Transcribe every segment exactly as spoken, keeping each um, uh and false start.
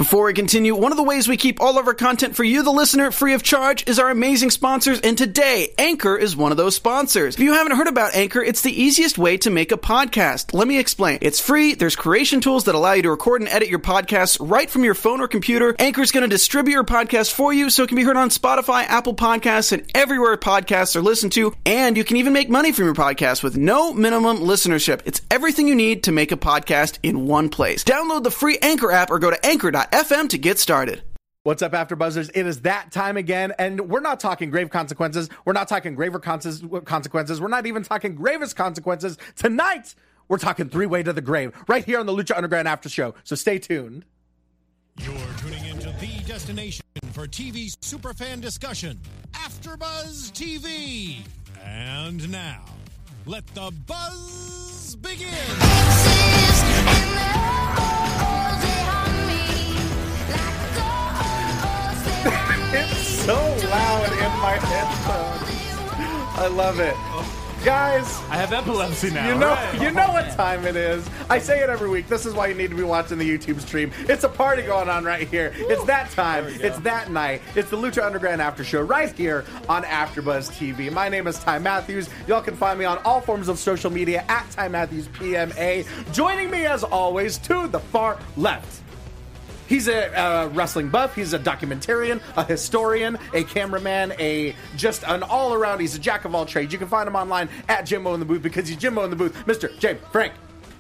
Before we continue, one of the ways we keep all of our content for you, the listener, free of charge is our amazing sponsors, and today, Anchor is one of those sponsors. If you haven't heard about Anchor, it's the easiest way to make a podcast. Let me explain. It's free, there's creation tools that allow you to record and edit your podcasts right from your phone or computer. Anchor's going to distribute your podcast for you so it can be heard on Spotify, Apple Podcasts, and everywhere podcasts are listened to, and you can even make money from your podcast with no minimum listenership. It's everything you need to make a podcast in one place. Download the free Anchor app or go to anchor dot f m to get started. What's up, AfterBuzzers? It is that time again, and we're not talking grave consequences. We're not talking graver consequences. We're not even talking gravest consequences. Tonight, we're talking three-way to the grave, right here on the Lucha Underground After Show, so stay tuned. You're tuning into the destination for T V superfan discussion, AfterBuzz T V. And now, let the buzz begin. It's so loud in my headphones. I love it. Guys, I have epilepsy now. You know, right. you know what time it is. I say it every week. This is why you need to be watching the YouTube stream. It's a party going on right here. Woo. It's that time. It's that night. It's the Lucha Underground After Show right here on AfterBuzz T V. My name is Ty Matthews. Y'all can find me on all forms of social media at Ty Matthews P M A. Joining me as always to the far left. He's a uh, wrestling buff. He's a documentarian, a historian, a cameraman, a just an all-around. He's a jack of all trades. You can find him online at Jimbo in the Booth because he's Jimbo in the Booth. Mister James Frank.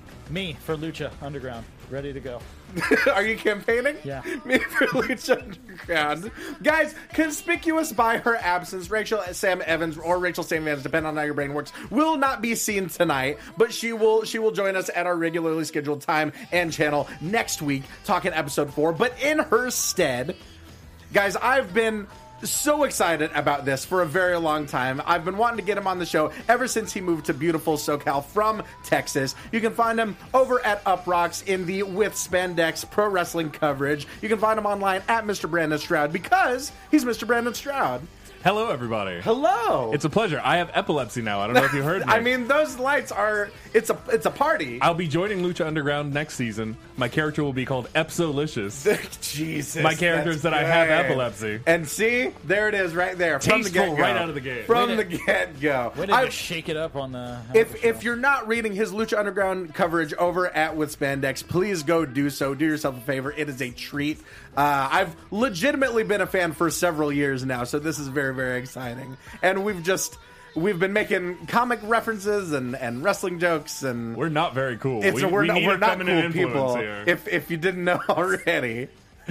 Me for Lucha Underground. Ready to go. Are you campaigning? Yeah. Me for Lucha Underground. Guys, conspicuous by her absence, Rachel Sam Evans or Rachel Sam Evans, depending on how your brain works, will not be seen tonight, but she will she will join us at our regularly scheduled time and channel next week, talking episode four. But in her stead, guys, I've been so excited about this for a very long time. I've been wanting to get him on the show ever since he moved to beautiful SoCal from Texas. You can find him over at Uprocks in the With Spandex pro wrestling coverage. You can find him online at Mister Brandon Stroud because he's Mister Brandon Stroud. Hello, everybody. Hello. It's a pleasure. I have epilepsy now. I don't know if you heard me. I mean, those lights are, it's a it's a party. I'll be joining Lucha Underground next season. My character will be called Epsolicious. Jesus. My character is that great. I have epilepsy. And see, there it is right there. From Tasteful the get-go. right out of the gate. From Way the to- get-go. Way to I- just shake it up on the... If if you're not reading his Lucha Underground coverage over at With Spandex, please go do so. Do yourself a favor. It is a treat. Uh, I've legitimately been a fan for several years now, so this is very, very exciting. And we've just... We've been making comic references and, and wrestling jokes, and We're not very cool. it's we, a, we're we not, need we're a not feminine cool influence people. here. If if you didn't know already,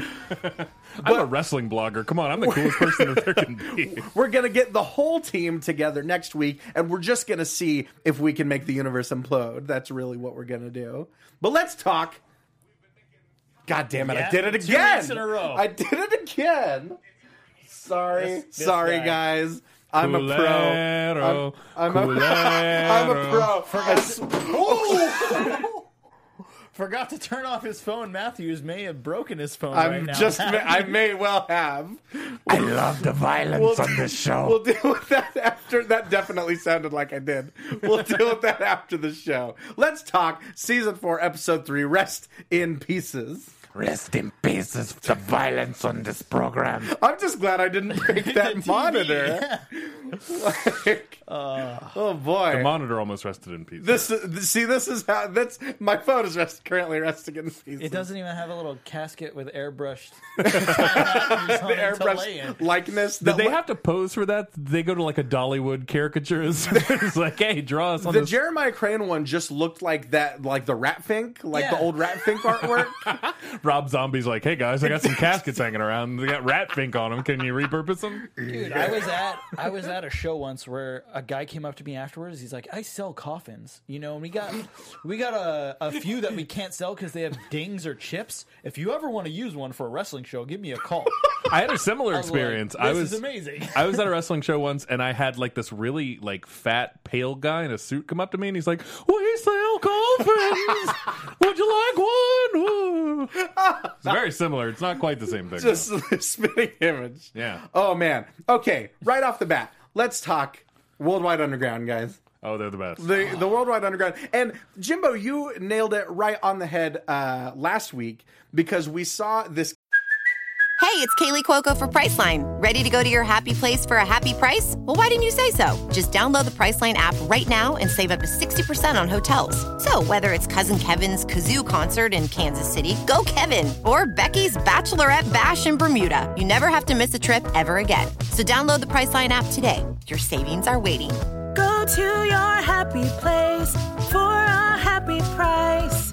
I'm a wrestling blogger. Come on, I'm the coolest person that there can be. we're gonna get the whole team together next week, and we're just gonna see if we can make the universe implode. That's really what we're gonna do. But let's talk. God damn it! Yeah, I did it two again. weeks in a row. I did it again. Sorry, This- this sorry, guy. guys. I'm a pro. Culero, I'm, I'm, a, I'm a pro. I s- Ooh! Forgot to turn off his phone. Matthews may have broken his phone I'm right now. just. I may well have. I love the violence We'll- on this show. We'll deal with that after. That definitely sounded like I did. We'll deal with that after the show. Let's talk season four, episode three. Rest in pieces. Rest in pieces, the violence on this program. I'm just glad I didn't break that monitor. Like, Uh, oh boy. The monitor almost rested in pieces. This is- see, this is how that's my phone is rest, currently resting in pieces. it doesn't even have a little casket with airbrushed the the airbrush likeness. Did The they li- have to pose for that? Did they go to like a Dollywood caricatures? It's like, hey, draw us on The this. Jeremiah Crane one just looked like that, like the Rat Fink, like the Yeah. old Rat Fink artwork. Rob Zombie's like, hey guys, I got some caskets hanging around. They got rat fink on them. Can you repurpose them? Dude, I was at I was at a show once where a guy came up to me afterwards. He's like, "I sell coffins, you know, and we got we got a, a few that we can't sell because they have dings or chips. If you ever want to use one for a wrestling show, give me a call." I had a similar I was like, experience. this I was is amazing. I was at a wrestling show once, and I had like this really like fat, pale guy in a suit come up to me, and he's like, "We sell coffins. Would you like one?" Ooh. It's very similar. It's not quite the same thing. Just a spitting image. Yeah. Oh man. Okay. Right off the bat, let's talk Worldwide Underground, guys. Oh, they're the best. The the Worldwide Underground. And Jimbo, you nailed it right on the head uh, last week because we saw this Hey, it's Kaylee Cuoco for Priceline. Ready to go to your happy place for a happy price? Well, why didn't you say so? Just download the Priceline app right now and save up to sixty percent on hotels. So whether it's Cousin Kevin's Kazoo Concert in Kansas City, go Kevin, or Becky's Bachelorette Bash in Bermuda, you never have to miss a trip ever again. So download the Priceline app today. Your savings are waiting. Go to your happy place for a happy price.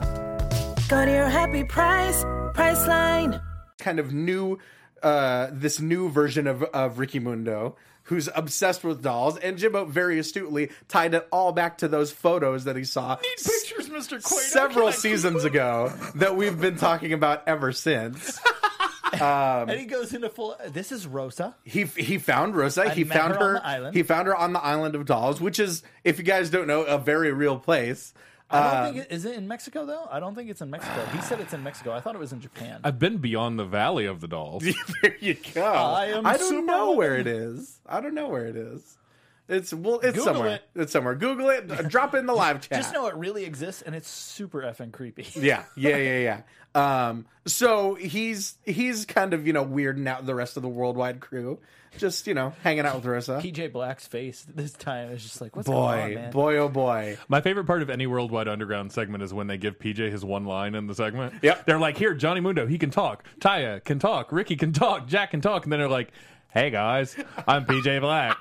Go to your happy price, Priceline. Kind of new, uh, this new version of, of Ricky Mundo, who's obsessed with dolls, and Jimbo very astutely tied it all back to those photos that he saw Need pictures, Mister Quaid. several seasons ago that we've been talking about ever since. Um, and he goes into full. This is Rosa. He he found Rosa. I he met found her her. on the island. He found her on the island of dolls, which is, if you guys don't know, a very real place. I don't Uh, think it, is it in Mexico though. I don't think it's in Mexico. He said it's in Mexico. I thought it was in Japan. I've been beyond the Valley of the Dolls. there you go. I am I don't super know woman. where it is. I don't know where it is. It's well, it's Google somewhere. it. It's somewhere. Google it. Drop it in the live chat. Just know it really exists, and it's super effing creepy. Yeah, yeah, yeah, yeah. Um, so he's he's kind of, you know, weirding out the rest of the worldwide crew, just, you know, hanging out with Rosa. P J Black's face this time is just like, what's going on, Boy, man? boy, oh boy. My favorite part of any Worldwide Underground segment is when they give P J his one line in the segment. Yep. They're like, here, Johnny Mundo, he can talk. Taya can talk. Ricky can talk. Jack can talk. And then they're like, hey, guys, I'm P J Black.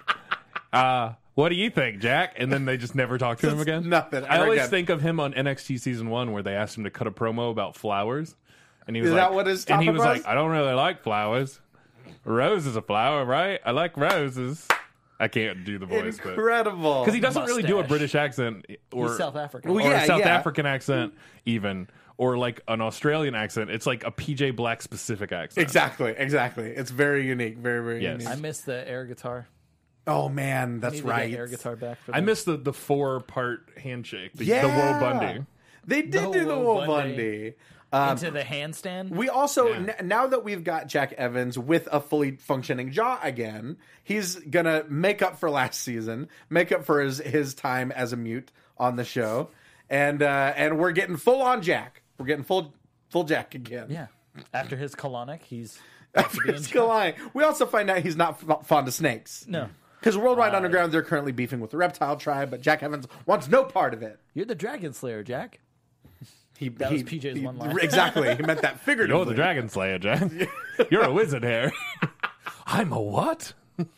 Uh, what do you think, Jack? And then they just never talk to him again. Nothing. I ever always again. think of him on N X T Season one where they asked him to cut a promo about flowers. And he was Is like, that what his and he topic was was? like, I don't really like flowers. A rose is a flower, right? I like roses. I can't do the voice, but Incredible. because he doesn't really do a Mustache. British accent or He's South African. Well, or yeah, a South yeah. African accent, even, or like an Australian accent. It's like a P J Black specific accent. Exactly, exactly. It's very unique. Very, very Yes. unique. I miss the air guitar. Oh man, I that's need to right. get air guitar back. For I them. miss the the four part handshake, the, Yeah. the Woe Bundy. They did The do the Woe Woe Bundy. Bundy. Um, into the handstand. we also Yeah. n- now that we've got Jack Evans with a fully functioning jaw again, he's gonna make up for last season, make up for his his time as a mute on the show, and uh, and we're getting full on Jack. We're getting full full Jack again. yeah. After his colonic, he's After being his Jack. line. We also find out he's not f- fond of snakes. no. Because Worldwide Underground, they're currently beefing with the reptile tribe, but Jack Evans wants no part of it. You're the Dragon Slayer, Jack. He, That he, was P J's he- one line. Exactly. He meant that figuratively. You're the Dragon Slayer, Jack. You're a wizard here. I'm a what?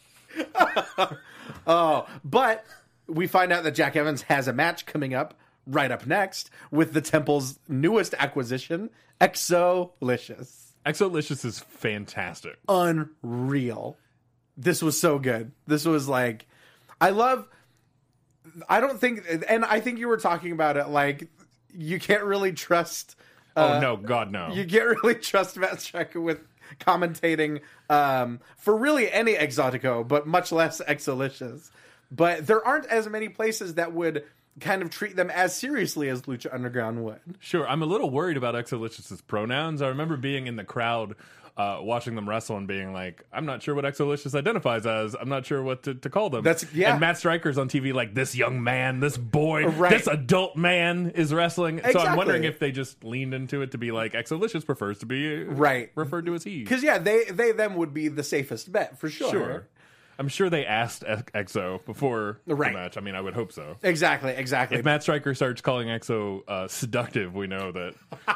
Oh, but we find out that Jack Evans has a match coming up right up next with the Temple's newest acquisition, Exolicious. Exolicious is fantastic. Unreal. This was so good. This was like, I love, I don't think, and I think you were talking about it, like, you can't really trust. Oh, no, God, no. You can't really trust Matt Striker with commentating um, for really any Exotico, but much less Exolicious. But there aren't as many places that would kind of treat them as seriously as Lucha Underground would. Sure, I'm a little worried about Exolicious's pronouns. I remember being in the crowd uh, watching them wrestle and being like, I'm not sure what Exolicious identifies as. I'm not sure what to, to call them. That's- yeah. And Matt Stryker's on T V like, this young man, this boy, Right. this adult man is wrestling. So I'm Exactly. wondering if they just leaned into it to be like, Exolicious prefers to be uh, Right. referred to as he. Because, yeah, they, they them would be the safest bet, for sure. Sure. I'm sure they asked Ex- Exo before Right. the match. I mean, I would hope so. Exactly, exactly. If Matt Stryker starts calling Exo uh, seductive, we know that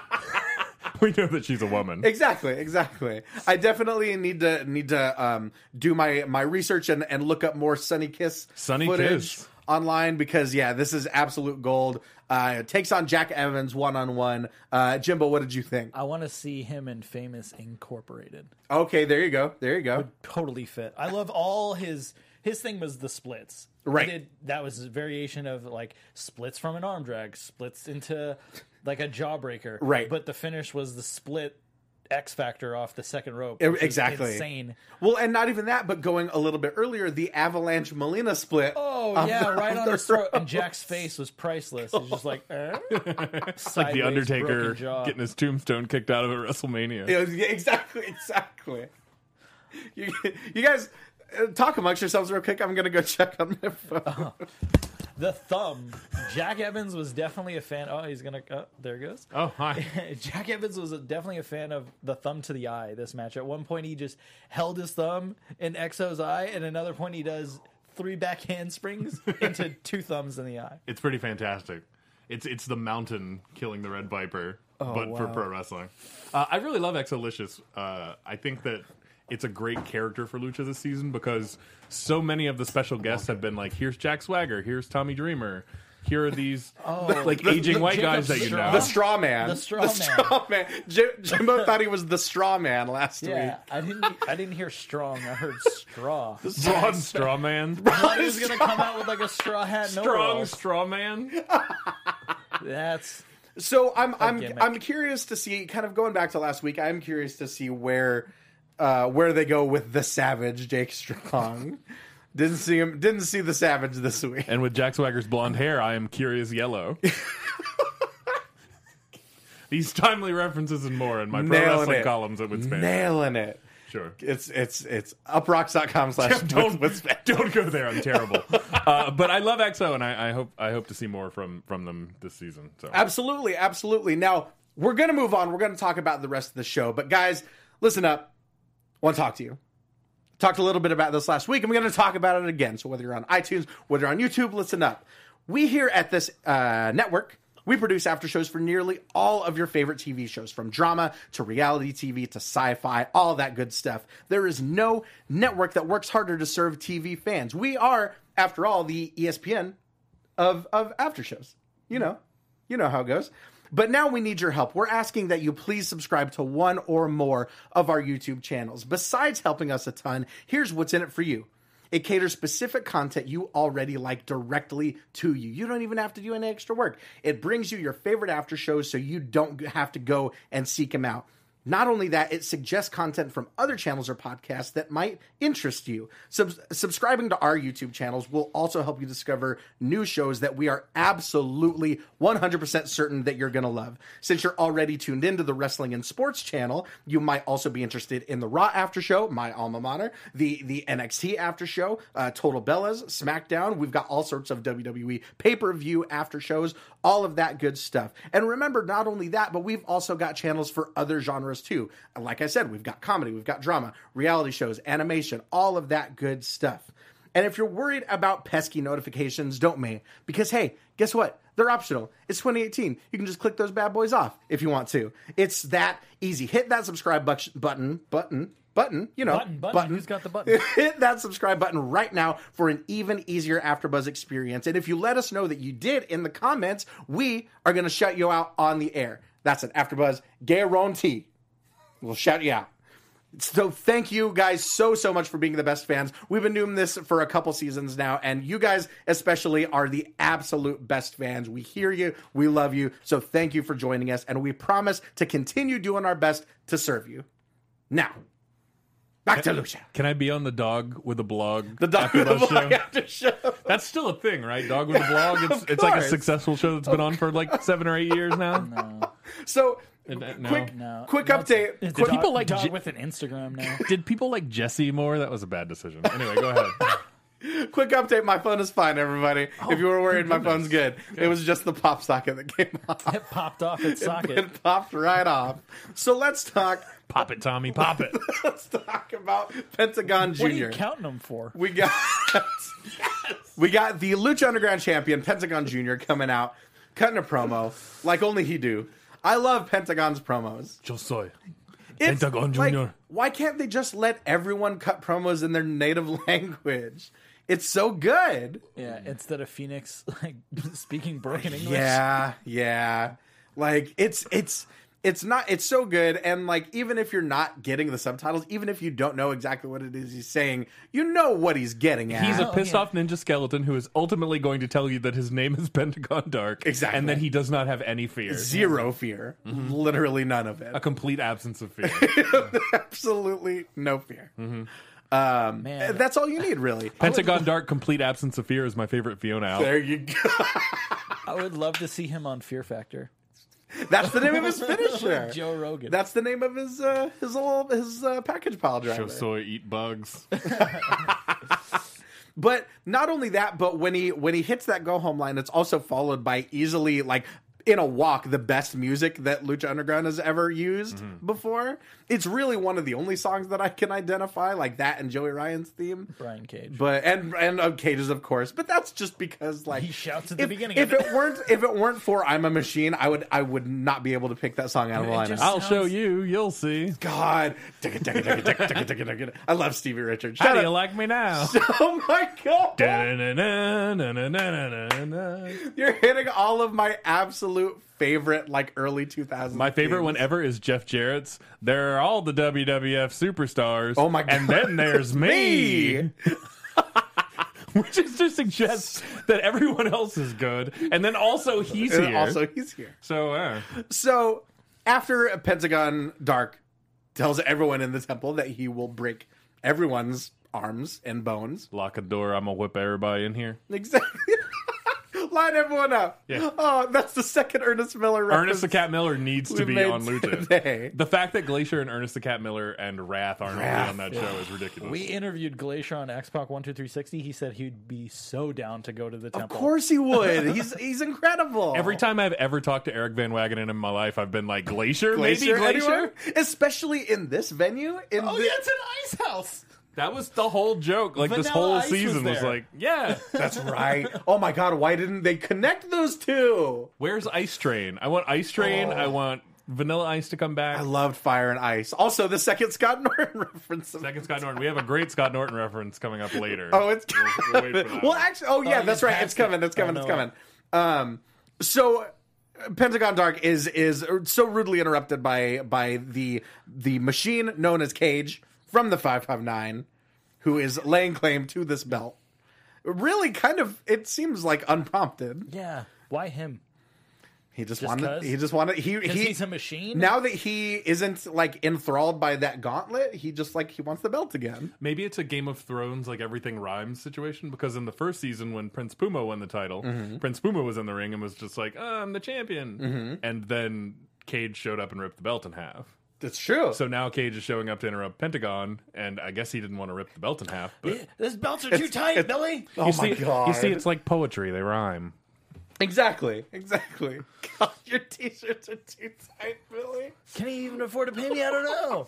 we know that she's a woman. Exactly, exactly. I definitely need to need to um, do my my research and, and look up more Sunny Kiss Sunny footage Kiss. online because yeah, this is absolute gold. Uh, it takes on Jack Evans one on one. Jimbo, what did you think? I want to see him in Famous Incorporated. Okay, there you go, there you go. Totally fit. I love all his his thing was the splits. Right. He did, that was a variation of like splits from an arm drag, splits into like a jawbreaker. Right. But the finish was the split X Factor off the second rope. which is Exactly. insane. Well, and not even that, but going a little bit earlier, the Avalanche Molina split. Oh off yeah, the- right off on the his throat. rope. And Jack's face was priceless. He's just like, eh? It's like the Undertaker getting his tombstone kicked out of at WrestleMania. Yeah, yeah, exactly, exactly. You, you guys uh, talk amongst yourselves real quick. I'm gonna go check on my phone. The thumb. Jack Evans was definitely a fan. Oh, he's gonna. Oh, there it goes. Oh, hi. Jack Evans was definitely a fan of the thumb to the eye. This match. At one point, he just held his thumb in X O's eye, and another point, he does three back handsprings into two thumbs in the eye. It's pretty fantastic. It's it's the Mountain killing the Red Viper, Oh, but for wow. pro wrestling. Uh, I really love Exolicious. Uh, I think that it's a great character for Lucha this season because so many of the special guests have been like, here's Jack Swagger, here's Tommy Dreamer, here are these like aging white Jacob guys that you Straw. know. The straw man. The straw man. straw man. Jim, Jimbo thought he was the straw man last Yeah, week. I didn't. I didn't hear strong. I heard straw. Braun Straw Man. I thought he was gonna come out with like a straw hat. And Strong overalls. Straw Man. That's So I'm I'm gimmick. I'm curious to see, kind of going back to last week, I'm curious to see where uh, where they go with the Savage, Jake Strong. Didn't see him. Didn't see the Savage this week. And with Jack Swagger's blonde hair, I am Curious Yellow. These timely references and more in my pro Nailing wrestling it. columns at Witspan. Nailing it. Sure. It's it's it's uprocks.com slash Don't with with don't go there. I'm terrible. uh, but I love X O, and I, I hope I hope to see more from from them this season. So Absolutely, absolutely. Now, we're going to move on. We're going to talk about the rest of the show. But, guys, listen up. I want to talk to you. Talked a little bit about this last week, and we're going to talk about it again. So whether you're on iTunes, whether you're on YouTube, listen up. We here at this uh, network, we produce after shows for nearly all of your favorite T V shows, from drama to reality T V to sci-fi, all that good stuff. There is no network that works harder to serve T V fans. We are, after all, the E S P N of, of after shows. You know, you know how it goes. But now we need your help. We're asking that you please subscribe to one or more of our YouTube channels. Besides helping us a ton, here's what's in it for you. It caters specific content you already like directly to you. You don't even have to do any extra work. It brings you your favorite after shows so you don't have to go and seek them out. Not only that, it suggests content from other channels or podcasts that might interest you. Sub- subscribing to our YouTube channels will also help you discover new shows that we are absolutely one hundred percent certain that you're going to love. Since you're already tuned into the Wrestling and Sports channel, you might also be interested in the Raw After Show, my alma mater, the, the N X T After Show, uh, Total Bellas, SmackDown. We've got all sorts of W W E pay-per-view after shows, all of that good stuff. And remember, not only that, but we've also got channels for other genres too. Like I said, we've got comedy, we've got drama, reality shows, animation, all of that good stuff. And if you're worried about pesky notifications, don't me. Because hey, guess what? They're optional. It's twenty eighteen. You can just click those bad boys off if you want to. It's that easy. Hit that subscribe bu- button, button, button, you know. button, button. Who's got the button? Hit that subscribe button right now for an even easier AfterBuzz experience. And if you let us know that you did in the comments, we are going to shout you out on the air. That's an AfterBuzz guarantee. We'll shout you out. So thank you guys so, so much for being the best fans. We've been doing this for a couple seasons now, and you guys especially are the absolute best fans. We hear you. We love you. So thank you for joining us, and we promise to continue doing our best to serve you. Now, back to Lucha. can I be on the Dog with a Blog? The Dog after with the Buzz Blog show? After Show. That's still a thing, right? Dog with a Blog. It's, it's like a course. successful show that's been on for like seven or eight years now. no, So, And, uh, no. quick, no. quick That's- update. It's Quick, dog, people like dog J- with an Instagram now. Did people like Jesse more? That was a bad decision. Anyway, go ahead. quick update. My phone is fine, everybody. if you were worried, my goodness. phone's good. It was just the pop socket that came off. It popped off its socket. It popped right off. So let's talk. Pop it, Tommy. Pop it. Let's talk about Pentagon What are Junior you counting them for? We got we got the Lucha Underground champion Pentagon Junior coming out, cutting a promo like only he do. I love Pentagon's promos. Yo soy. It's, Pentagon like, Junior why can't they just let everyone cut promos in their native language? It's so good. Yeah, instead of Phoenix like speaking broken English. Yeah, yeah. Like it's it's it's not it's so good, and like even if you're not getting the subtitles, even if you don't know exactly what it is he's saying, you know what he's getting at. He's a Oh, pissed yeah. off ninja skeleton who is ultimately going to tell you that his name is Pentagon Dark. Exactly. And that he does not have any fear. Zero fear. Literally none of it. A complete absence of fear. Absolutely no fear. Um, Man. that's all you need, really. Pentagon Dark, complete absence of fear is my favorite Fiona album. There you go. I would love to see him on Fear Factor. That's the name of his finisher. Joe Rogan. That's the name of his uh, his little his uh, package pile driver. Yo soy eat bugs. But not only that, but when he when he hits that go home line, it's also followed by easily like in a walk the best music that Lucha Underground has ever used mm-hmm. before. It's really one of the only songs that I can identify, like that and Joey Ryan's theme. Brian Cage. But and and uh, Cage's, of course. But that's just because like he shouts at the if, beginning. If of it weren't if it weren't for I'm a Machine, I would I would not be able to pick that song out of the lineup. I'll sounds... show you, you'll see. God. I love Stevie Richards. How do you like me now? Oh my god. You're hitting all of my absolute favorite like early two thousands. My favorite themes. one ever is Jeff Jarrett's There Are All the W W F Superstars. Oh my god. And then there's me. Which is to suggest that everyone else is good, and then also he's and here. Also he's here. So, uh. so after Pentagon Dark tells everyone in the temple that he will break everyone's arms and bones. Lock a door. I'm gonna whip everybody in here. Exactly. Line everyone up. Yeah. Oh, that's the second Ernest Miller reference. Ernest the Cat Miller needs to be on Lucha. Today. The fact that Glacier and Ernest the Cat Miller and Wrath aren't Wrath. on that Yeah. show is ridiculous. We interviewed Glacier on X-Pac one two three sixty. He said he'd be so down to go to the temple. Of course he would. He's he's incredible. Every time I've ever talked to Eric Van Wagenen in my life, I've been like, Glacier? Glacier, Maybe Glacier? anyone? Especially in this venue. In Oh, the- yeah, it's an ice house. That was the whole joke. Like, this Vanilla whole Ice was season was, there. like, yeah. That's right. Oh my god, why didn't they connect those two? Where's Ice Train? I want Ice Train. Oh. I want Vanilla Ice to come back. I loved Fire and Ice. Also, the second Scott Norton reference. Second Scott Norton. We have a great Scott Norton reference coming up later. Oh, it's We'll, we'll wait for that. well, actually, oh yeah, Oh, that's you right. It's passed it. coming. It's coming. Oh, It's no. coming. Um, so Pentagon Dark is is so rudely interrupted by by the the machine known as Cage from the five five nine, who is laying claim to this belt. Really, kind of, it seems like unprompted. Yeah. Why him? He just, Just wanted. 'cause? He just wanted. He Because he. he's a machine? Now that he isn't like enthralled by that gauntlet, he just like he wants the belt again. Maybe it's a Game of Thrones, like everything rhymes situation, because in the first season when Prince Puma won the title, Mm-hmm. Prince Puma was in the ring and was just like, oh, I'm the champion. Mm-hmm. And then Cage showed up and ripped the belt in half. That's true. So now Cage is showing up to interrupt Pentagon, and I guess he didn't want to rip the belt in half. But Those belts are too tight, Billy. oh you my see, god! You see, it's like poetry; they rhyme. exactly, exactly. God, your t-shirts are too tight, Billy. Can he even afford to pay me? I don't know.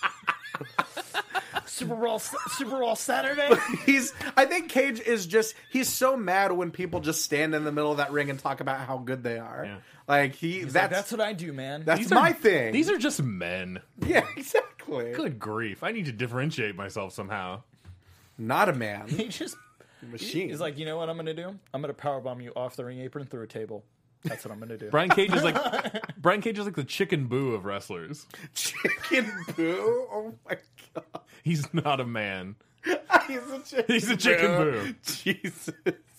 Super Bowl, Super Bowl Saturday. He's. I think Cage is just. He's so mad when people just stand in the middle of that ring and talk about how good they are. Yeah. Like he. He's that's like, that's what I do, man. that's These my are- thing. These are just men. yeah, exactly. Good grief! I need to differentiate myself somehow. Not a man. he just Machine. He's like, you know what I'm going to do? I'm going to powerbomb you off the ring apron through a table. That's what I'm going to do. Brian Cage is like Brian Cage is like the chicken boo of wrestlers. Chicken Boo. Oh my god. He's not a man. He's a chicken. He's a chicken boo. Jesus.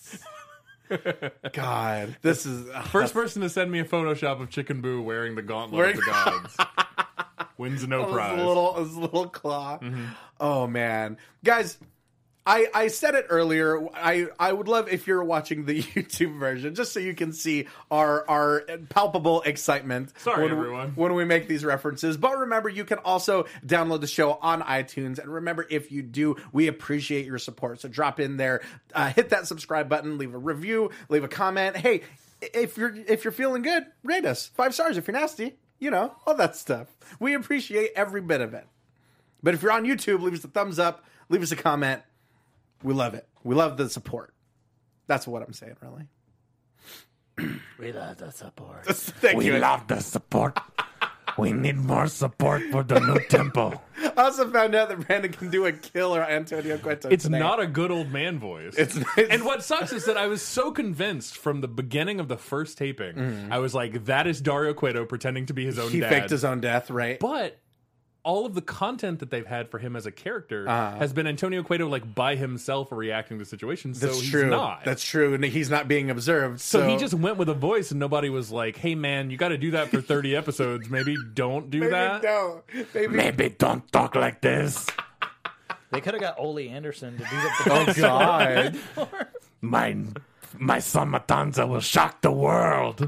God, this is ugh, First person to send me a Photoshop of Chicken Boo wearing the gauntlet Wearing- of the gods wins no his prize. little his little claw. Oh man, guys. I, I said it earlier. I, I would love if you're watching the YouTube version, just so you can see our our palpable excitement. Sorry, when everyone. We, when we make these references. But remember, you can also download the show on iTunes. And remember, if you do, we appreciate your support. So drop in there, uh, hit that subscribe button, leave a review, leave a comment. Hey, if you're if you're feeling good, rate us five stars. If you're nasty, you know, all that stuff. We appreciate every bit of it. But if you're on YouTube, leave us a thumbs up, leave us a comment. We love it. We love the support. That's what I'm saying, really. We love the support. Thank you. love the support. We need more support for the new temple. I also found out that Brandon can do a killer Antonio Cueto. It's today. not a good old man voice. It's, it's And what sucks is that I was so convinced from the beginning of the first taping. I was like, that is Dario Cueto pretending to be his own he dad. faked his own death, right? But all of the content that they've had for him as a character Uh-huh. has been Antonio Cueto like by himself reacting to situations. That's so he's true. not. That's true. And he's not being observed. so, So, he just went with a voice, and nobody was like, "Hey, man, you got to do that for thirty episodes. Maybe don't do maybe that." don't. Maybe, Maybe don't talk like this. They could have got Ole Anderson to do the Oh God. My my son Matanza will shock the world.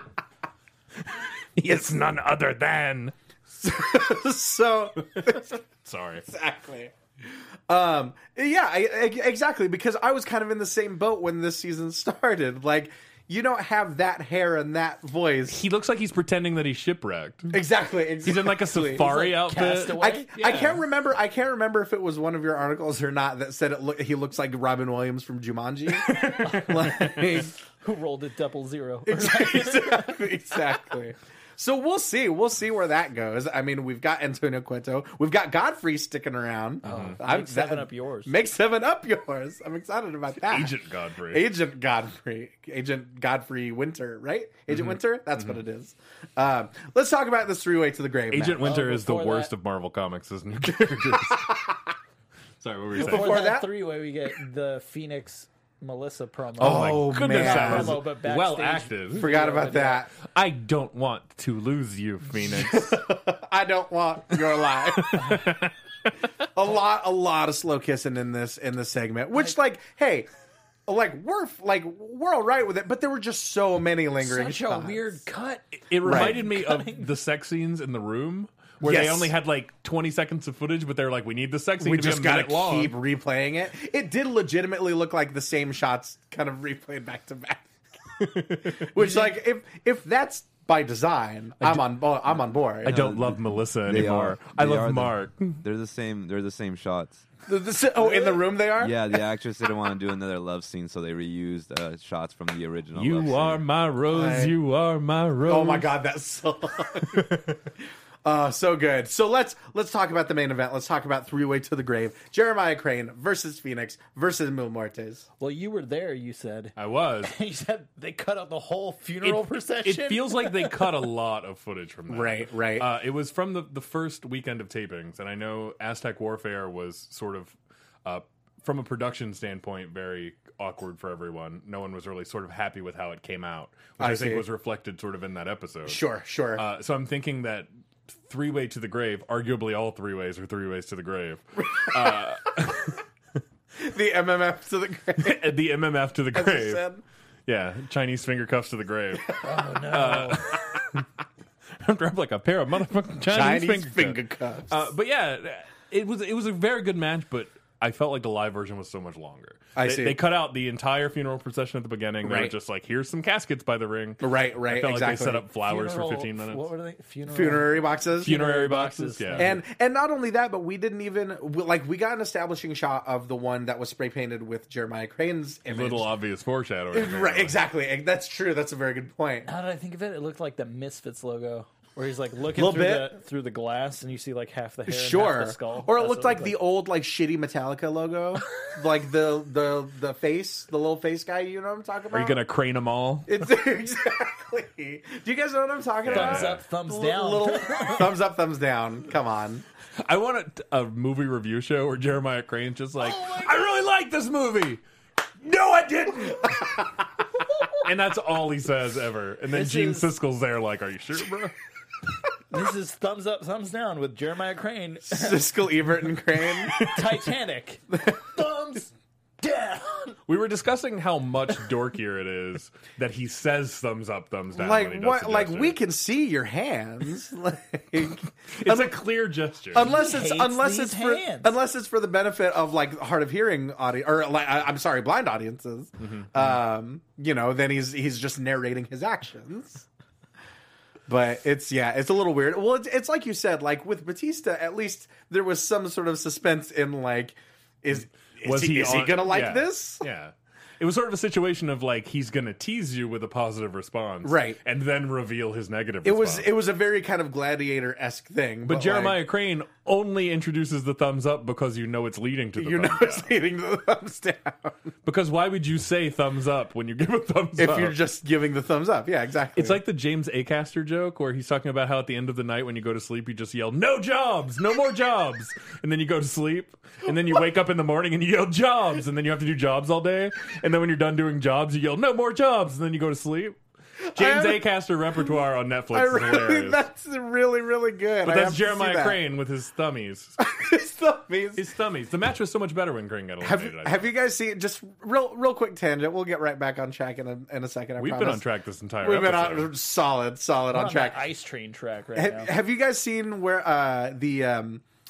It's none other than. So Sorry. exactly. Um, yeah, I, I, exactly. Because I was kind of in the same boat when this season started. Like, you don't have that hair and that voice. He looks like he's pretending that he's shipwrecked. Exactly. exactly. He's in like a safari like outfit. Castaway. I, I can't remember. I can't remember if it was one of your articles or not that said it. Look, he looks like Robin Williams from Jumanji. Like, Who rolled a double zero? exactly. Exactly. So we'll see. We'll see where that goes. I mean, we've got Antonio Cueto. We've got Godfrey sticking around. Oh, I'm- make seven up yours. Make seven up yours. I'm excited about that. Agent Godfrey. Agent Godfrey. Agent Godfrey Winter, right? Agent Mm-hmm. Winter? That's what it is. Um, let's talk about this three-way to the grave. Agent Matt. Winter Oh, is the before worst that- of Marvel Comics, isn't he? Characters. Sorry, what were you saying? Before Before that, that- three-way, we get the Phoenix Melissa promo. Oh, my goodness, man. that was Promo, but backstage- well acted. Forgot about that. I don't want to lose you, Phoenix. I don't want your life. a lot, a lot of slow kissing in this in this segment. Which, like, hey, like we're like we're all right with it, but there were just so many lingering Such shots. a weird cut. It reminded me of the sex scenes in The Room, where they Yes. only had like twenty seconds of footage, but they're like, we need the sex scene We to just be a gotta minute long. keep replaying it. It did legitimately look like the same shots, kind of replayed back to back. Which, like, if if that's by design, I'm on bo- I'm on board. I don't love Melissa They anymore. are- I they love are the- Mark. They're the same. They're the same shots. The- the- oh, in the room they are. Yeah, the actress didn't want to do another love scene, so they reused uh, shots from the original. love You scene. are my rose. I- You are my rose. Oh my god, that song. Uh, so good. So let's let's talk about the main event. Let's talk about three way to the grave. Jeremiah Crane versus Phoenix versus Mil Muertes. Well, you were there, you said. I was. You said they cut out the whole funeral procession. It feels like they cut a lot of footage from that. Right, right. Uh, it was from the, the first weekend of tapings, and I know Aztec Warfare was sort of, uh, from a production standpoint, very awkward for everyone. No one was really sort of happy with how it came out, which I I, think see. was reflected sort of in that episode. Sure, sure. Uh, so I'm thinking that three way to the grave, arguably all three ways are three ways to the grave. Uh, the M M F to the grave. the M M F to the as you grave. said. Yeah, Chinese finger cuffs to the grave. Oh, no. I'm dressed like a pair of motherfucking Chinese, Chinese finger, finger cuffs. cuffs. Uh, but yeah, it was it was a very good match, but I felt like the live version was so much longer. I they, see. They cut out the entire funeral procession at the beginning. They were Right. just like, here's some caskets by the ring. Right, right, I felt like exactly. they set up flowers Funeral- for fifteen minutes. What were they? Funeral. Funerary boxes. Funerary boxes, yeah. And and not only that, but we didn't even we- like we got an establishing shot of the one that was spray painted with Jeremiah Crane's image. Little obvious foreshadowing. Right, exactly. That's true. That's a very good point. How did I think of it? It looked like the Misfits logo, where he's like looking Little through bit. the through the glass, and you see like half the hair, and half Sure. the skull. Or it That's looked what like the old like shitty Metallica logo, like the the the face, the little face guy. You know what I'm talking about? Are you gonna crane them all? It's exactly. Do you guys know what I'm talking thumbs about? up, thumbs L- down. Little thumbs up, thumbs down. Come on. I want a, a movie review show where Jeremiah Crane's just like, Oh I really like this movie. No, I didn't. And that's all he says ever. And then This Gene is- Siskel's there, like, are you sure, bro? This is thumbs up, thumbs down with Jeremiah Crane. Siskel, Ebert, and Crane. Titanic. Thumbs down. We were discussing how much dorkier it is that he says thumbs up, thumbs down. when he Like does what? the Like gesture. we can see your hands. Like, It's a clear gesture. unless He it's hates unless these it's for hands. unless it's for the benefit of like hard of hearing audience or like I- I'm sorry, blind audiences. Mm-hmm, Um, you know, then he's he's just narrating his actions. But it's yeah, it's a little weird. Well, it's, it's like you said, like with Batista, at least there was some sort of suspense in like, is is, Was he, he is he on- gonna like yeah. this? Yeah. It was sort of a situation of like he's gonna tease you with a positive response, Right. and then reveal his negative. It was response. it was a very kind of gladiator esque thing. But like, Jeremiah Crane only introduces the thumbs up because you know it's leading to the you know, thumbs it's down. leading to the thumbs down. Because why would you say thumbs up when you give a thumbs If up? you're just giving the thumbs up, yeah, exactly. It's like the James Acaster joke where he's talking about how at the end of the night when you go to sleep, you just yell, no jobs, no more jobs. And then you go to sleep. And then you wake up in the morning and you yell jobs. And then you have to do jobs all day. And then when you're done doing jobs, you yell, no more jobs. And then you go to sleep. James I- Acaster repertoire on Netflix I is really, hilarious. that's really, really good. But I that's have to see Jeremiah that. Crane with his thummies. His thummies. His thummies. The match was so much better when Crane got Have, eliminated. I have think. you guys seen just real real quick tangent? We'll get right back on track in a in a second. I We've been promise. on track this entire We've been episode. on solid, solid We're on on track. that ice train track right Have, now. have you guys seen where uh, the um,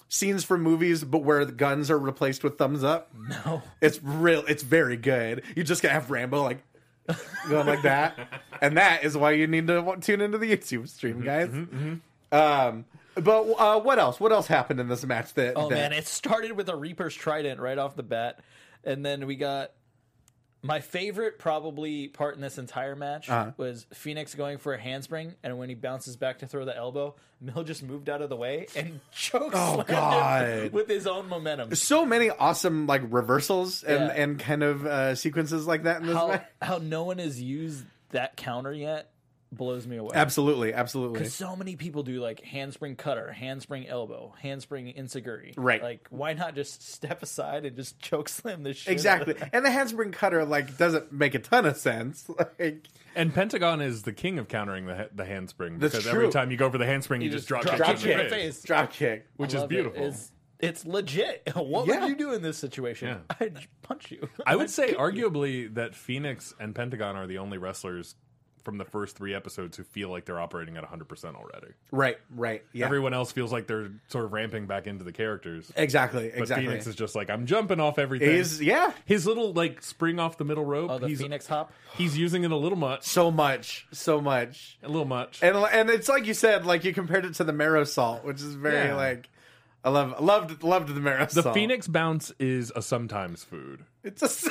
scenes from movies, but where the guns are replaced with thumbs up? No. It's real. It's very good. You just gotta have Rambo like going like that, and that is why you need to tune into the YouTube stream, guys. Mm-hmm, Um, but uh, what else? What else happened in this match? That Oh that, man, it started with a Reaper's Trident right off the bat, and then we got my favorite probably part in this entire match Uh-huh. was Phoenix going for a handspring, and when he bounces back to throw the elbow, Mill just moved out of the way and choke Oh, slammed God. him with his own momentum. so many awesome like reversals and Yeah. and kind of uh, sequences like that in this How match. how no one has used that counter yet blows me away. Absolutely, absolutely. Because so many people do like handspring cutter, handspring elbow, handspring insecurity. Right. Like, why not just step aside and just choke slam this shit? Exactly, and the handspring cutter like doesn't make a ton of sense. Like, And Pentagon is the king of countering the the handspring That's because true. every time you go for the handspring, you, You just just drop, drop kick kick in the in the face, face. drop kick. which I is love it. beautiful. It's, it's legit. What Yeah. would you do in this situation? Yeah. I'd punch you. I would say, kick you. arguably, that Phoenix and Pentagon are the only wrestlers from the first three episodes who feel like they're operating at one hundred percent already. Right, right. Yeah, Everyone else feels like they're sort of ramping back into the characters. exactly, But exactly. Phoenix is just like, I'm jumping off everything. Is yeah, His little, like, spring off the middle rope, Oh, the he's, Phoenix hop? he's using it a little much. so much, so much. A little much. And and it's like you said, like you compared it to the marrow salt, which is very Yeah. like I love loved loved the marrow the salt. Phoenix bounce is a sometimes food. It's a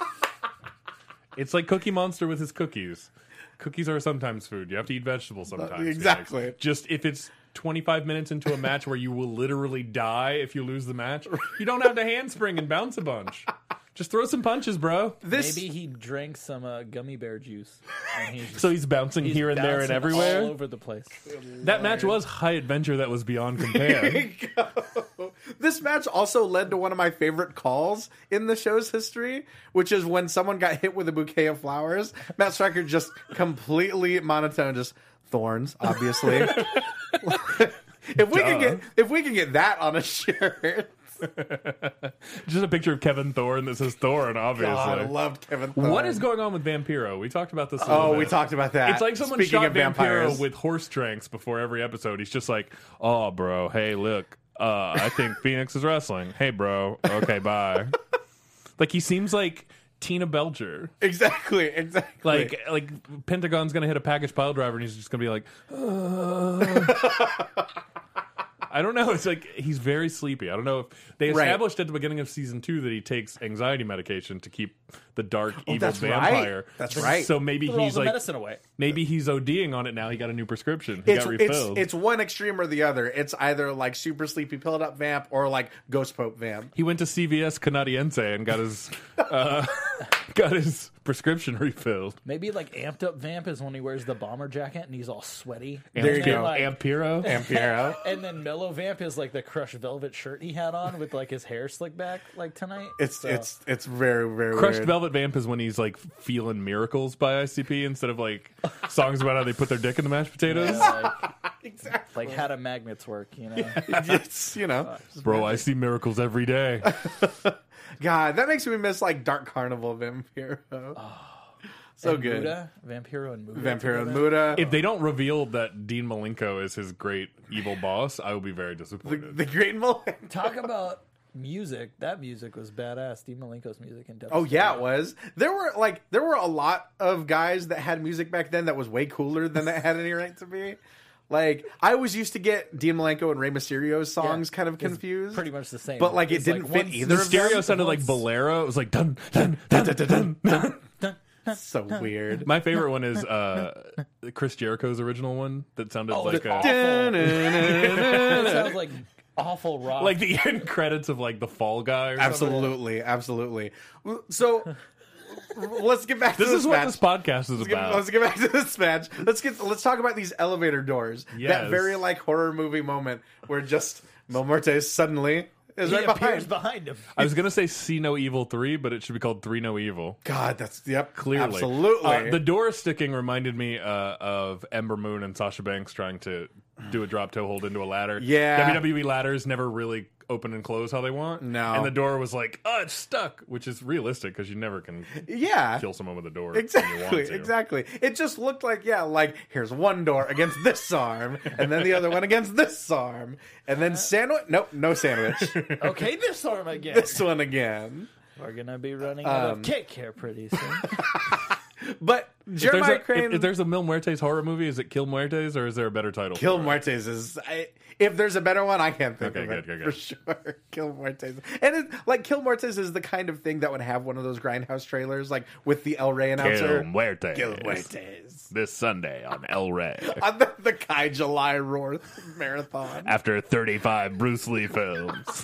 It's like Cookie Monster with his cookies. Cookies are a sometimes food. You have to eat vegetables sometimes. Exactly. Phoenix. Just if it's twenty-five minutes into a match where you will literally die if you lose the match, you don't have to handspring and bounce a bunch. Just throw some punches, bro. this. Maybe he drank some uh, gummy bear juice. And he's just, So he's bouncing he's here and there and bouncing everywhere. all over the place. That match was high adventure that was beyond compare. This match also led to one of my favorite calls in the show's history, which is when someone got hit with a bouquet of flowers. Matt Striker just completely monotone, just thorns, obviously. if we can get if we can get that on a shirt. Just a picture of Kevin Thorne that says Thorne, obviously. God, I loved Kevin Thorne. What is going on with Vampiro? We talked about this a little Oh, bit. we talked about that. It's like someone Speaking shot of Vampiro vampires. with horse tranks before every episode. He's just like, oh, bro, hey, look, uh, I think Phoenix is wrestling. Hey, bro, okay, bye. Like, he seems like Tina Belcher. Exactly, exactly. Like, like Pentagon's going to hit a package pile driver, and he's just going to be like, uh. I don't know. It's like he's very sleepy. I don't know if they Right. established at the beginning of season two that he takes anxiety medication to keep the dark evil Oh, that's right. vampire. That's right. So maybe Throw all he's the like medicine away. maybe he's ODing on it now. He got a new prescription. He it's, got it's refilled. it's one extreme or the other. It's either like super sleepy pilled up vamp or like ghost pope vamp. he went to C V S Canadiense and got his uh, got his prescription refilled. Maybe like amped up Vamp is when he wears the bomber jacket and he's all sweaty. There you And then, go. like- Ampiro. Ampiero. And then Mellow Vamp is like the crushed velvet shirt he had on with like his hair slicked back like tonight. It's So- it's it's very very Crushed weird. Velvet Vamp is when he's like feeling miracles by I C P instead of like songs about how they put their dick in the mashed potatoes. like, Exactly. like how do magnets work, you know? It's you know, Bro, I see miracles every day. God, that makes me miss like Dark Carnival Vampiro. so And good. Muda, Vampiro and Muda. Vampiro and together. Muda. If they don't reveal that Dean Malenko is his great evil boss, I will be very the, disappointed. the Great Mullen. Talk about music. That music was badass. Steve Malenko's music and Oh yeah, it was. There were like there were a lot of guys that had music back then that was way cooler than it had any right to be. Like I always used to get Dean Malenko and Rey Mysterio's songs Yeah, kind of it's confused. pretty much the same. But, like, it It's didn't fit one- either the of them. stereo sounded like once- Bolero. It was like dun dun dun dun dun. dun. so weird. My favorite one is uh, Chris Jericho's original one that sounded Oh, like the a, awful. It sounds like awful rock. like the end credits of like the Fall Guy. Or something. Absolutely, absolutely. So let's get back to This this is what match. this podcast is Let's get, about. let's get back to this match. Let's get let's talk about these elevator doors. Yes. That very like horror movie moment where just Mil Muertes suddenly is he right appears behind. behind him. I was gonna say See No Evil three, but it should be called Three No Evil. God, that's yep, Clearly, absolutely. Uh, the door sticking reminded me uh, of Ember Moon and Sasha Banks trying to do a drop toe hold into a ladder. Yeah. W W E ladders never really open and close how they want. No. And the door was like, oh, it's stuck, which is realistic because you never can Yeah. kill someone with a door. when you Exactly, want to. exactly. It just looked like, yeah, like, here's one door against this arm, and then the other one against this arm, and then sandwich. Nope, no sandwich. Okay, this arm again. This one again. We're gonna be running out Um, of kick here pretty soon. But If there's, Jeremiah a, Crane. if, if there's a Mil Muertes horror movie, is it Kill Muertes or is there a better title? Kill for it? Muertes is. I, if there's a better one, I can't think Okay, of good, it good, for good. sure. Kill Muertes, and it, like Kill Muertes is the kind of thing that would have one of those Grindhouse trailers, like with the El Rey announcer. Kill Muertes. Kill Muertes. This Sunday on El Rey. On the, the Kai July Roar marathon. After thirty-five Bruce Lee films.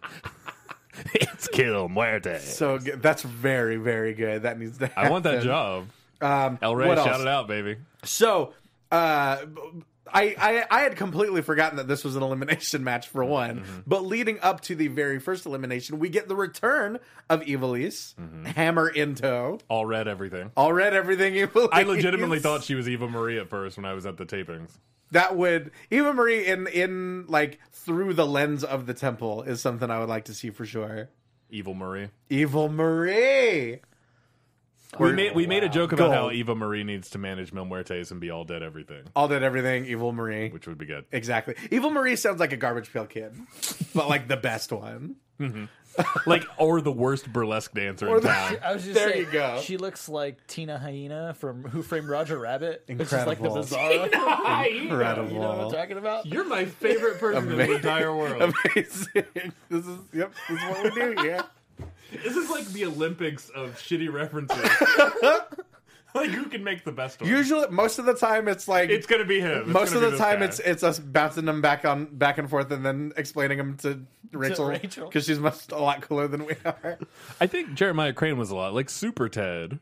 It's Kill Muertes. So good. That's very, very good. That needs to happen. I want that job. Um, El Rey, what shout else? it out, baby. So, uh, I, I I had completely forgotten that this was an elimination match for one. Mm-hmm. But leading up to the very first elimination, we get the return of Ivelisse, Mm-hmm. hammer in tow. All red everything. All read everything Ivelisse. I legitimately thought she was Eva Marie at first when I was at the tapings. that would Eva Marie in in like through the lens of the temple is something I would like to see for sure. Evil Marie. Evil Marie. We made we made a joke about how Gold. Eva Marie needs to manage Mil Muertes and be all dead everything, All did everything. Evil Marie. which would be good. Exactly. Evil Marie sounds like a Garbage Pail Kid, but like the best one. Like, or the worst burlesque dancer Or in the- town. I was just There saying, you go. She looks like Tina Hyena from Who Framed Roger Rabbit. Which is like the Incredible. Bizarro. Incredible. You know what I'm talking about? You're my favorite person in the entire world. Amazing. This is yep. This is what we do. Yeah. This is like the Olympics of shitty references. Like, who can make the best one? Usually, most of the time, it's like It's gonna be him. It's most of gonna the be this time, guy. it's it's us bouncing them back on back and forth, and then explaining them to Rachel Rachel. because she's much a lot cooler than we are. I think Jeremiah Crane was a lot like Super Ted.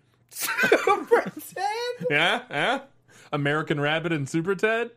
Yeah, yeah. American Rabbit and Super Ted.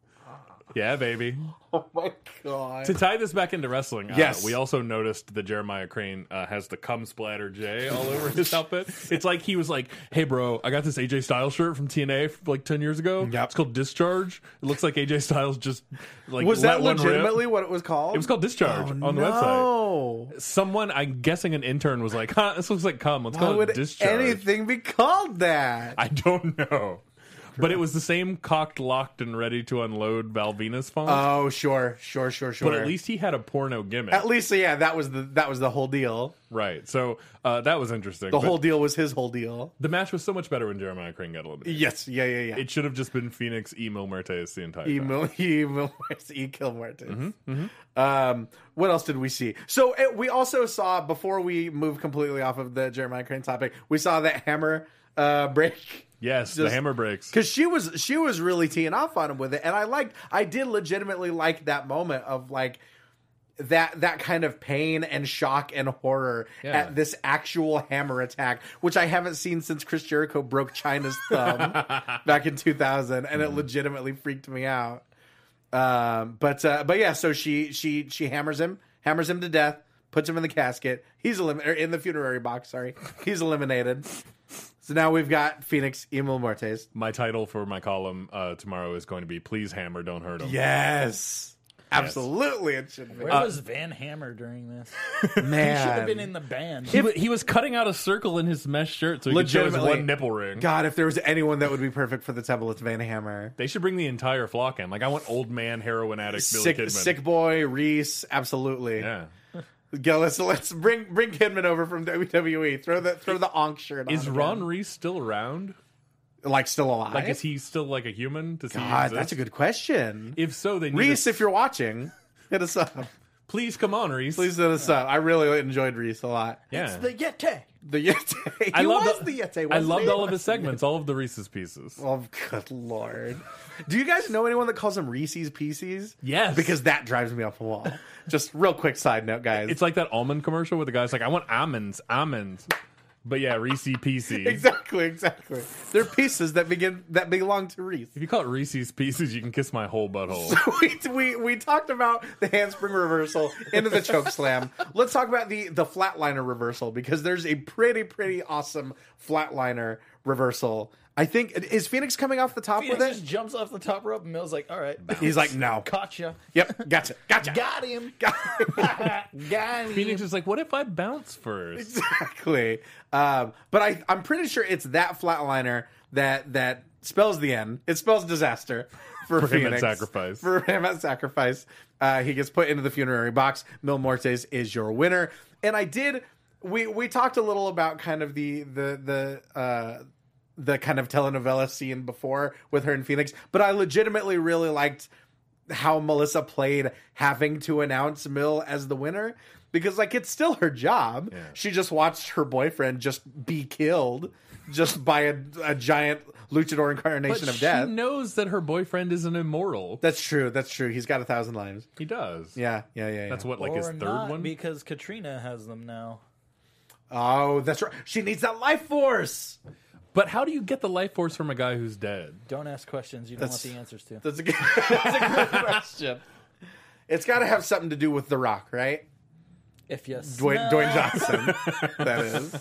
Yeah, baby. Oh my god! To tie this back into wrestling, uh, Yes. we also noticed that Jeremiah Crane uh, has the cum splatter J all over his outfit. It's like he was like, "Hey, bro, I got this A J Styles shirt from T N A from like ten years ago. Yep. It's called Discharge. It looks like A J Styles just like Was let that one rip. legitimately what it was called? It was called Discharge Oh, on the website. no. Someone, I'm guessing, an intern was like, "Huh, this looks like cum. Let's Why call would it Discharge." anything be called that? I don't know. But it was the same cocked, locked, and ready to unload Valvina's font. Oh, sure, sure, sure, sure. but at least he had a porno gimmick. at least, yeah, that was the that was the whole deal. Right. So uh, that was interesting. The But whole deal was his whole deal. the match was so much better when Jeremiah Crane got eliminated. Yes, yeah, yeah, yeah. It should have just been Phoenix, Emo, Muertes the entire time. Emo, emo, E kill Muertes. Mm-hmm, Um, what else did we see? So it, we also saw before we move completely off of the Jeremiah Crane topic, we saw that hammer uh, break. Yes, the Just- hammer breaks. Because she was she was really teeing off on him with it, and I liked I did legitimately like that moment of like that that kind of pain and shock and horror Yeah. at this actual hammer attack, which I haven't seen since Chris Jericho broke Chyna's thumb back in two thousand, and it legitimately freaked me out. Um, but uh, but yeah, so she she she hammers him, hammers him to death, puts him in the casket. He's eliminated in the funerary box. Sorry, he's eliminated. So now we've got Phoenix, Emil Muertes. My title for my column uh, tomorrow is going to be "Please Hammer, Don't Hurt Him." Yes, absolutely, it should be. Where was Van Hammer during this? He should have Man, been in the band. He, wa- he was cutting out a circle in his mesh shirt so he could show his Legitimately. one nipple ring. God, if there was anyone that would be perfect for the temple, it's Van Hammer. They should bring the entire flock in. Like, I want old man heroin addict Billy Sick, Kidman. sick boy Reese, absolutely. Yeah. Go, let's let's bring bring Kidman over from W W E. Throw the throw the Onk shirt on. Is again. Ron Reese still around? like still alive? Like, is he still like a human? Does he God, exist? that's a good question. If so, they need Reese, to- if you're watching, hit us up. please come on, Reese. Please hit us up. I really enjoyed Reese a lot. Yeah. The Yeti. The Yeti. He I loved was all- the Yeti. I wasn't loved he? all of his segments, all of the Reese's pieces. Oh, good lord. Do you guys know anyone that calls him Reese's Pieces? Yes. Because that drives me off the wall. Just real quick side note, guys. It's like that almond commercial where the guy's like, I want almonds, almonds. But yeah, Reese's Pieces. exactly, exactly. They're pieces that begin that belong to Reese. If you call it Reese's Pieces, you can kiss my whole butthole. we, we we talked about the handspring reversal into the choke slam. Let's talk about the the flatliner reversal because there's a pretty pretty awesome flatliner reversal. I think is Phoenix coming off the top Phoenix with it. just jumps off the top rope, and Mill's like, "All right." He's like, "No, Gotcha. Yep, gotcha, gotcha, Got him. Got Got him. Phoenix is like, what if I bounce first? exactly." Um, but I, I'm pretty sure it's that flatliner that that spells the end. It spells disaster for, For him at Phoenix. Sacrifice. For him at Sacrifice, uh, he gets put into the funerary box. Mil Muertes is your winner, and I did. We we talked a little about kind of the the the. Uh, the kind of telenovela scene before with her and Phoenix, but I legitimately really liked how Melissa played having to announce Mil as the winner, because like it's still her job. Yeah. She just watched her boyfriend just be killed just by a, a giant luchador incarnation But of she death. knows that her boyfriend is an immortal. That's true. That's true. He's got a thousand lives. He does. Yeah, yeah, yeah. yeah. That's what, like or his third not, one? because Katrina has them now. Oh, that's right. She needs that life force. But how do you get the life force from a guy who's dead? Don't ask questions you don't That's- want the answers to. That's a good, that's a good question. It's got to have something to do with The Rock, right? If you Dwayne, smell- Dwayne Johnson. That is.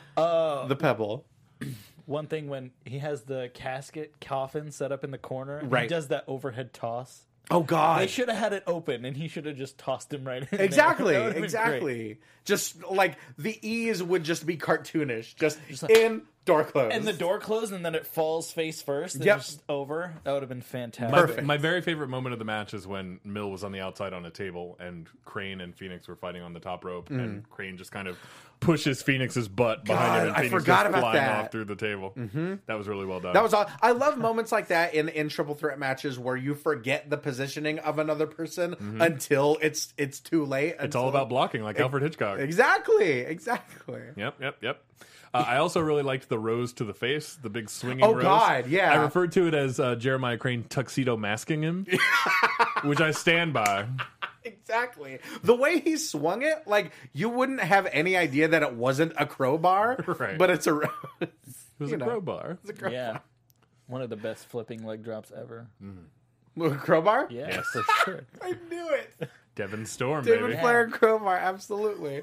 Uh, The Pebble. One thing when he has the casket coffin set up in the corner, and Right. he does that overhead toss. Oh, God. They should have had it open, and he should have just tossed him right in there. Exactly, That would've been great. exactly. Just like the ease would just be cartoonish. Just, in, door closed. And the door closed, and then it falls face first, and Yep. just over. That would have been fantastic. My, Perfect. my very favorite moment of the match is when Mill was on the outside on a table and Crane and Phoenix were fighting on the top rope, and Crane just kind of pushes Phoenix's butt behind God, him, and I Phoenix forgot goes about flying that. off through the table. Mm-hmm. That was really well done. That was all. I love moments like that in, in triple threat matches where you forget the positioning of another person until it's it's too late. it's all about blocking, like Alfred Hitchcock. Exactly, exactly. Yep, yep, yep. Uh, I also really liked the rose to the face, the big swinging Oh, rose. God, yeah. I referred to it as uh, Jeremiah Crane tuxedo masking him, which I stand by. Exactly. The way he swung it, like you wouldn't have any idea that it wasn't a crowbar, Right. but it's a rose. It was You a know. crowbar. Yeah. One of the best flipping leg drops ever. Crowbar? Yeah, Yes. for sure. I knew it. Devin Storm, David baby. Flair and Crowbar, absolutely.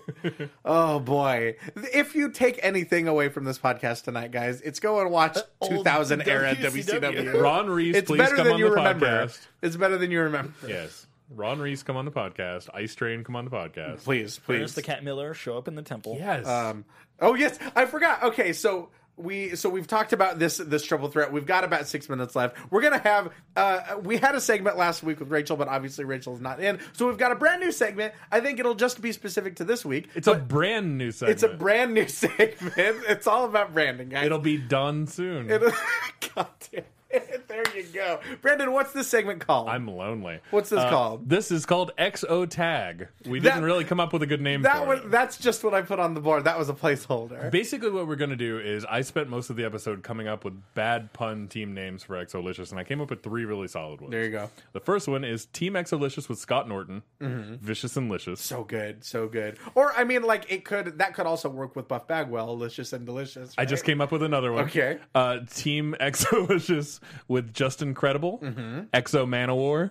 Oh boy! If you take anything away from this podcast tonight, guys, it's go and watch Old two thousand era W C W C W. Ron Reese, It's please better come than on you the remember. podcast. It's better than you remember. Yes. Ron Reese, come on the podcast. Ice Train, come on the podcast. Please, please. Ernest the Cat Miller show up in the temple. Yes. Um, oh yes, I forgot. Okay, so we so we've talked about this this triple threat. We've got about six minutes left. We're gonna have uh, we had a segment last week with Rachel, but obviously Rachel's not in. So we've got a brand new segment. I think it'll just be specific to this week. it's a brand new segment. It's a brand new segment. It's all about branding, guys. It'll be done soon. It'll God damn it. There you go, Brandon. What's this segment called? I'm lonely. What's this Uh, called? This is called X O Tag. We That- didn't really come up with a good name that for was it. that's just what I put on the board. That was a placeholder. Basically, what we're going to do is I spent most of the episode coming up with bad pun team names for Exolicious, and I came up with three really solid ones. There you go. The first one is Team Exolicious with Scott Norton, Vicious and Licious. So good, so good. Or I mean, like it could that could also work with Buff Bagwell, Licious and Delicious. I just came up with another one. Okay. Uh, Team Exolicious with Just Incredible, Exo Manowar.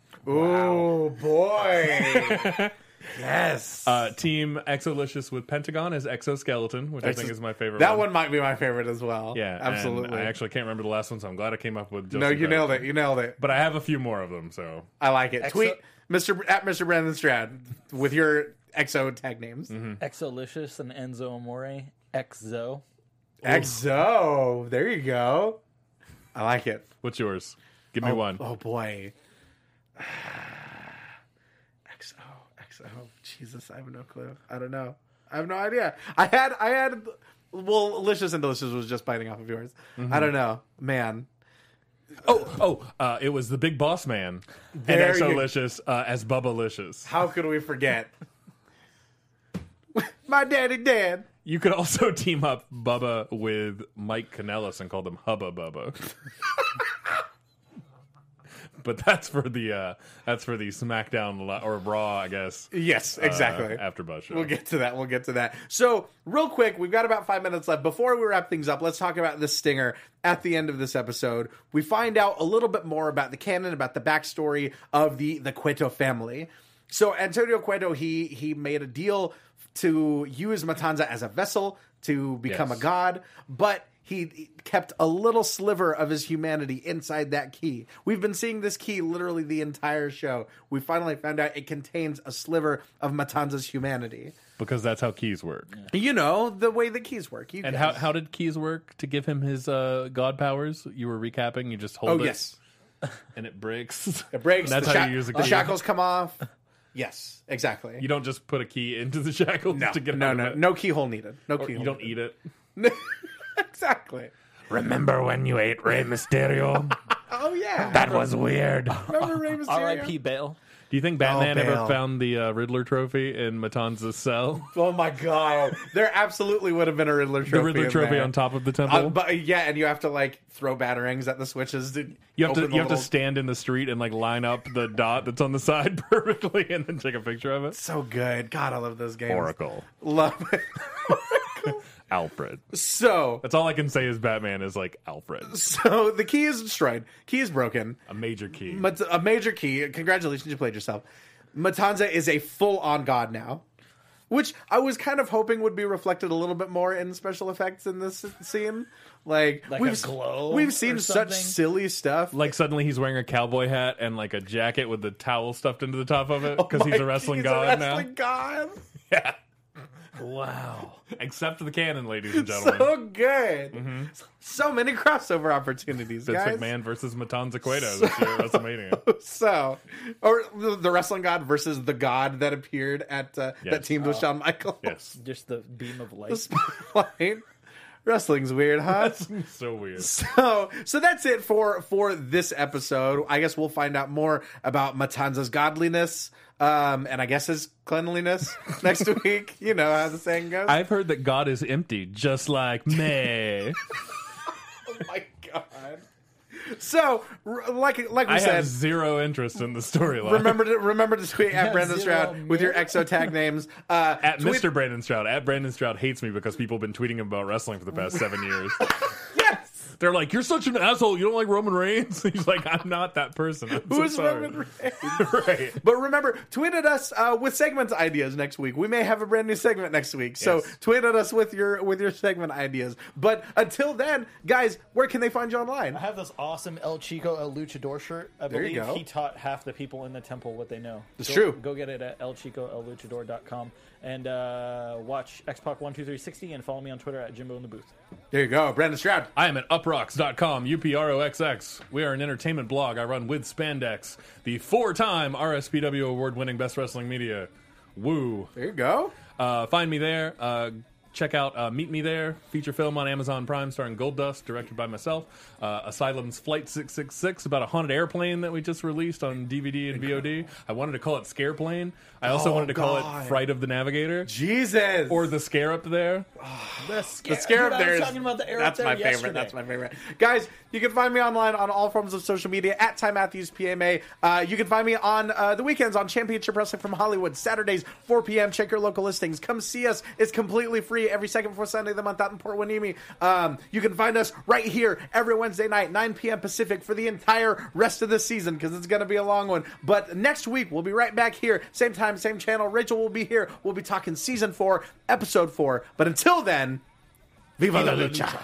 Oh boy! Yes, Uh, Team Exolicious with Pentagon as Exoskeleton, which I think is my favorite that one. one might be my favorite as well. Yeah, absolutely. and I actually can't remember the last one, so I'm glad I came up with Just no, you Incredible. nailed it. You nailed it. But I have a few more of them, so I like it. Exo- Tweet Mister at Mister Brandon Strad with your Exo tag names. Exolicious and Enzo Amore. Exo. Exo. There you go. I like it. what's yours? Give me Oh, one. Oh boy. X O, X O. Jesus, I have no clue. I don't know. I have no idea. I had, I had. Well, Licious and Delicious was just biting off of yours. I don't know, man. Oh, oh, uh, it was the Big Boss Man There and you- Exolicious uh, as Bubba-licious. How could we forget? My daddy dead. You could also team up Bubba with Mike Kanellis and call them Hubba Bubba. But that's for the uh, that's for the SmackDown li- or Raw, I guess. Yes, exactly. Uh, after Buzz show. We'll get to that. We'll get to that. So, real quick, we've got about five minutes left. Before we wrap things up, let's talk about the stinger at the end of this episode. We find out a little bit more about the canon, about the backstory of the, the Cueto family. So, Antonio Cueto, he he made a deal to use Matanza as a vessel to become Yes. a god, but he kept a little sliver of his humanity inside that key. We've been seeing this key literally the entire show. We finally found out it contains a sliver of Matanza's humanity. Because that's how keys work. You know, the way the keys work. You And guys. how how did keys work to give him his uh, god powers? You were recapping. You just hold Oh, it. yes. And it breaks. It breaks. And that's the how sha- you use a the key. shackles come off. Yes, exactly. You don't just put a key into the shackles no, to get no, out no, of it. no keyhole needed. No Or keyhole. you don't needed. eat it. Exactly. Remember when you ate Rey Mysterio? Oh yeah, That was weird. remember Rey Mysterio? R I P Bale. Do you think Batman Oh, ever Bale. found the uh, Riddler trophy in Matanza's cell? Oh my god, there absolutely would have been a Riddler trophy. The Riddler in trophy there. on top of the temple? Uh, but yeah, and you have to like throw batarangs at the switches. To you have to open the you have to little- stand in the street and like line up the dot that's on the side perfectly and then take a picture of it. So good. God, I love those games. Oracle. Love it. Alfred. So, That's all I can say is Batman is like Alfred. so the key is destroyed. Key is broken. A major key. Mat- a major key. Congratulations, you played yourself. Matanza is a full-on god now, which I was kind of hoping would be reflected a little bit more in special effects in this scene. Like, Like we've a glow we've or seen such something? silly stuff. Like suddenly he's wearing a cowboy hat and like a jacket with the towel stuffed into the top of it because Oh he's my- a wrestling he's god a wrestling now. god. Yeah. Wow. Except for the canon, ladies and gentlemen. So good. So many crossover opportunities, Vince guys. McMahon versus Matanza Cueto this year at WrestleMania. So, or the, the wrestling god versus the god that appeared at uh, that Yes. teamed with Shawn Michaels. Yes. Just the beam of The light. spotlight. Wrestling's weird, huh? So weird. So, so that's it for for this episode. I guess we'll find out more about Matanza's godliness, um, and I guess his cleanliness next week. You know how the saying goes. I've heard that God is empty, just like me. Oh my god! So, r- like like we I said, have zero interest in the storyline. remember to remember to tweet at Yeah, Brandon zero Stroud with your minute. X O tag names. Uh, At tweet- Mister Brandon Stroud. At Brandon Stroud hates me because people have been tweeting him about wrestling for the past seven years. Yes. They're like, you're such an asshole. You don't like Roman Reigns? He's like, I'm not that person. I'm Who so is sorry. Roman Reigns? Right. But remember, tweet at us uh, with segment ideas next week. We may have a brand new segment next week, so Yes. tweet at us with your with your segment ideas. But until then, guys, where can they find you online? I have this awesome El Chico El Luchador shirt. I There you believe go. he taught half the people in the temple what they know. It's Go- true. Go get it at el chico el luchador dot com and uh, watch X Pac one two three sixty and follow me on Twitter at Jimbo in the Booth. There you go, Brandon Stroud. I am at uprocks dot com, U P R O X X. We are an entertainment blog I run with Spandex, the four-time R S P W award-winning Best Wrestling Media. Woo. There you go. Uh, find me there. Uh, check out uh, Meet Me There, feature film on Amazon Prime starring Goldust, directed by myself. Uh, Asylum's Flight six six six, about a haunted airplane that we just released on D V D and V O D. I wanted to call it Scareplane. I also Oh, wanted to call God. it Fright of the Navigator. Jesus. Or The Scare Up There. The The scare, scare Dude, up I there was is talking about the air that's up there my favorite. yesterday. That's my favorite. Guys, you can find me online on all forms of social media at Ty Matthews P M A. Uh, you can find me on uh, the weekends on Championship Wrestling from Hollywood, Saturdays four p.m. Check your local listings. Come see us. It's completely free every second fourth Sunday of the month out in Port Hueneme. Um, you can find us right here every Wednesday night, nine p.m. Pacific, for the entire rest of the season because it's going to be a long one. But next week we'll be right back here, same time, same channel. Rachel will be here. We'll be talking season four, episode four. But until then, Viva la lucha.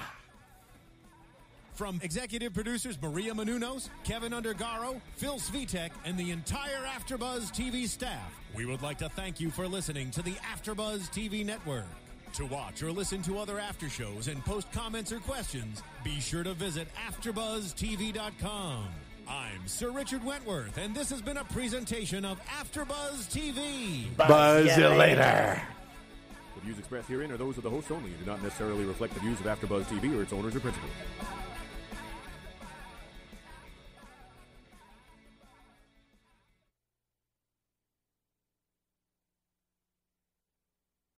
From executive producers Maria Menounos, Kevin Undergaro, Phil Svitek, and the entire AfterBuzz T V staff, we would like to thank you for listening to the AfterBuzz T V network. To watch or listen to other after shows and post comments or questions, be sure to visit after buzz t v dot com. I'm Sir Richard Wentworth, and this has been a presentation of AfterBuzz T V. Buzz you later. The views expressed herein are those of the host only and do not necessarily reflect the views of AfterBuzz T V or its owners or principals.